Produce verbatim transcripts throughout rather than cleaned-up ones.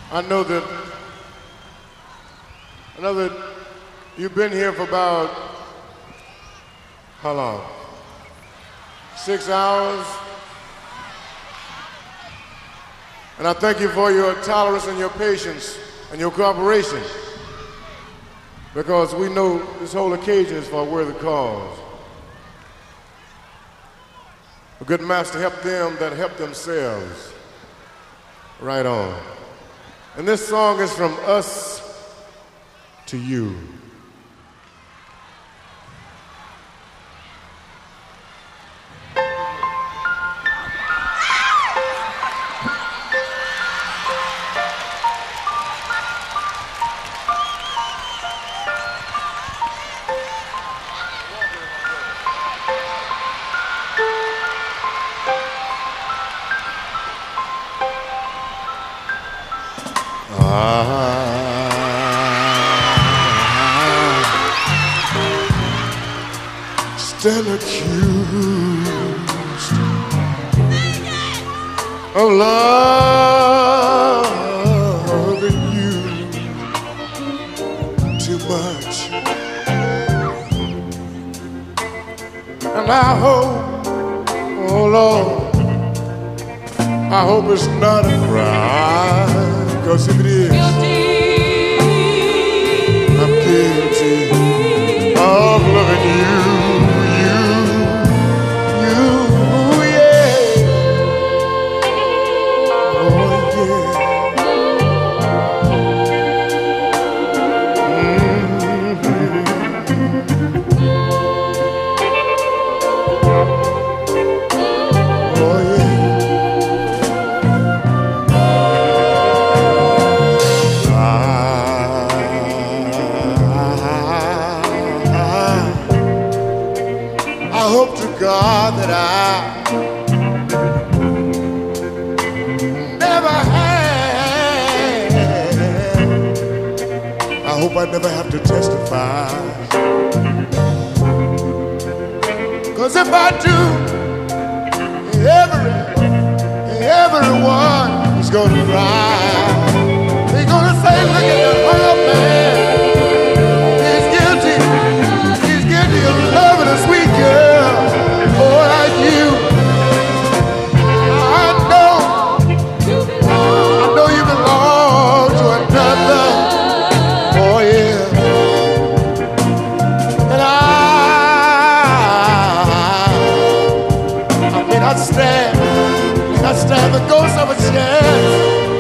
I know that, I know that you've been here for about, how long? Six hours? And I thank you for your tolerance and your patience and your cooperation, because we know this whole occasion is for a worthy cause. A good master helped them that help themselves. Right on. And this song is from us to you. Stand accused of loving you too much, and I hope, oh Lord, I hope it's not a crime, because if it is, I'm guilty of loving you. God, that I never had. I hope I never have to testify, 'cause if I do, every, everyone is gonna cry. They're gonna say, look at that hung-up man. He's guilty. He's guilty of loving a sweet girl. Oh, like you. I know, I know you belong to another. Oh, yeah. And I, I may not stand, may not stand the ghost of a chance.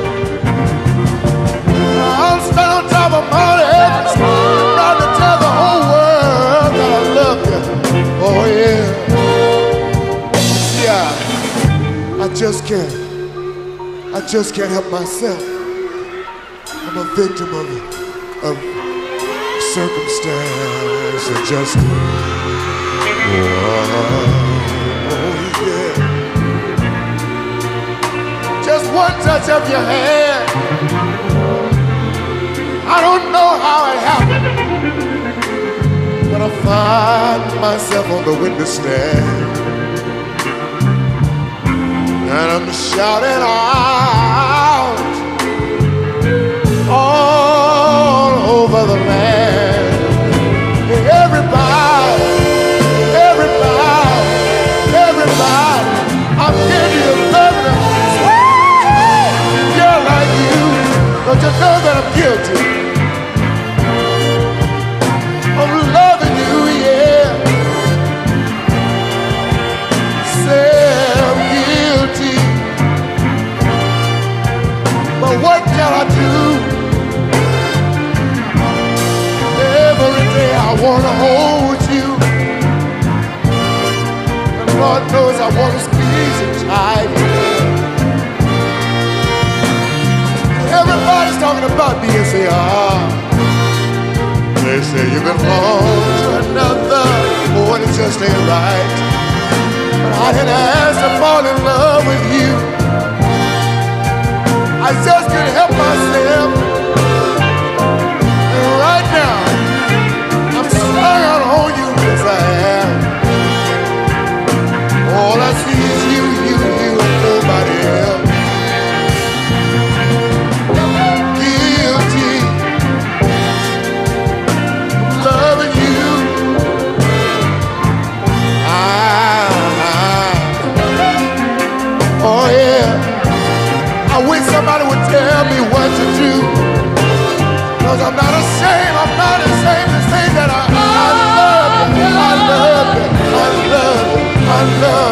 I'll stand on top of Mount Everest, trying to tell the whole world that I love you. Oh, yeah. I just can't, I just can't help myself. I'm a victim of, of circumstance and just, oh yeah. Just one touch of your hand. I don't know how it happened, but I find myself on the witness stand. And I'm shouting out all over the land. Everybody, everybody, everybody, I'm guilty of loving a girl like you. Don't you know that I'm guilty of loving you, yeah. Say I'm guilty. But what can I do? Every day I want to hold you, and Lord knows I want to squeeze you tight. Everybody's talking about me and say, ah, they say you belong to another. Oh, and it just ain't right. But I didn't ask to fall in love with you. I just couldn't help myself. And right now, I'm strung out on you as I am. All I see is you, you, you, and nobody else. nobody would tell me what to do. Cause I'm not ashamed, I'm not ashamed to say that I, I love you, I love you, I love you, I love you.